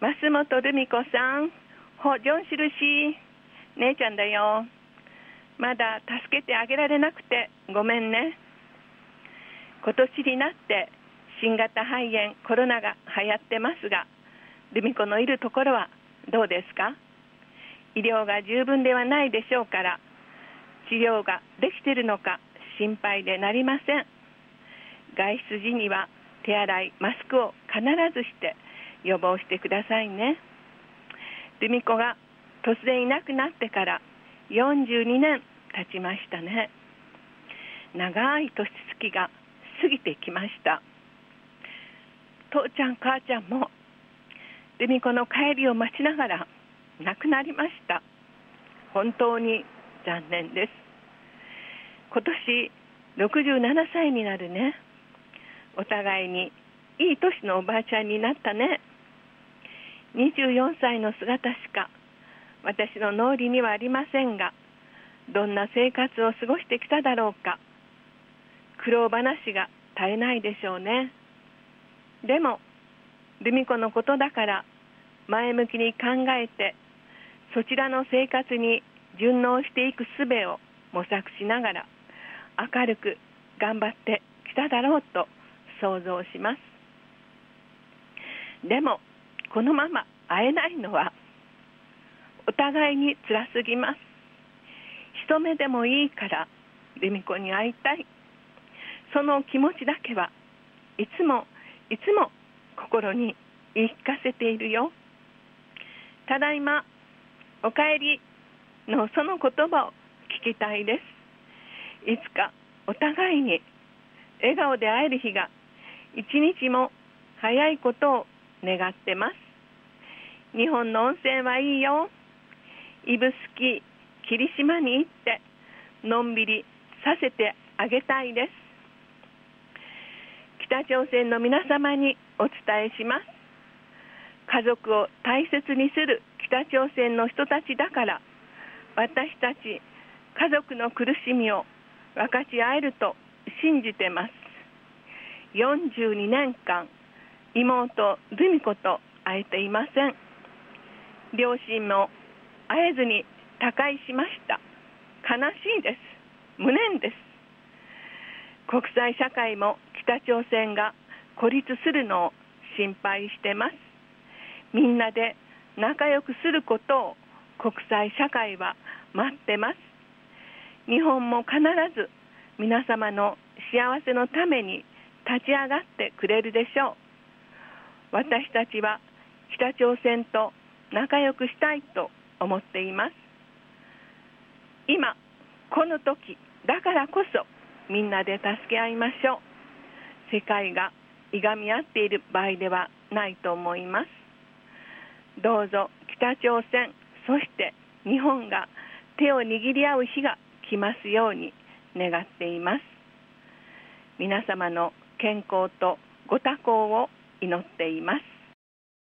増本留美子さん、ほジョン印、姉ちゃんだよ。まだ助けてあげられなくてごめんね。今年になって新型肺炎コロナが流行ってますが、留美子のいるところはどうですか？医療が十分ではないでしょうから、治療ができているのか心配でなりません。外出時には手洗い、マスクを必ずして予防してくださいね。留美子が突然いなくなってから42年経ちましたね。長い年月が過ぎてきました。父ちゃん母ちゃんも留美子の帰りを待ちながら亡くなりました。本当に残念です。今年67歳になるね。お互いにいい年のおばあちゃんになったね。24歳の姿しか私の脳裏にはありませんが、どんな生活を過ごしてきただろうか。苦労話が絶えないでしょうね。でも留美子のことだから前向きに考えて、そちらの生活に順応していく術を模索しながら明るく頑張ってきただろうと想像します。でもこのまま会えないのはお互いに辛すぎます。一目でもいいから留美子に会いたい、その気持ちだけはいつも心に言い聞かせているよ。ただいま、おかえりのその言葉を聞きたいです。いつかお互いに笑顔で会える日が一日も早いことを願ってます。日本の温泉はいいよ。指宿、霧島に行ってのんびりさせてあげたいです。北朝鮮の皆様にお伝えします。家族を大切にする北朝鮮の人たちだから、私たち家族の苦しみを分かち合えると信じてます。42年間妹留美子と会えていません。両親も会えずに他界しました。悲しいです。無念です。国際社会も北朝鮮が孤立するのを心配してます。みんなで仲良くすることを国際社会は待ってます。日本も必ず皆様の幸せのために立ち上がってくれるでしょう。私たちは北朝鮮と仲良くしたいと思っています。今この時だからこそみんなで助け合いましょう。世界がいがみ合っている場合ではないと思います。どうぞ北朝鮮、そして日本が手を握り合う日が来ますように願っています。皆様の健康とご多幸を祈っています。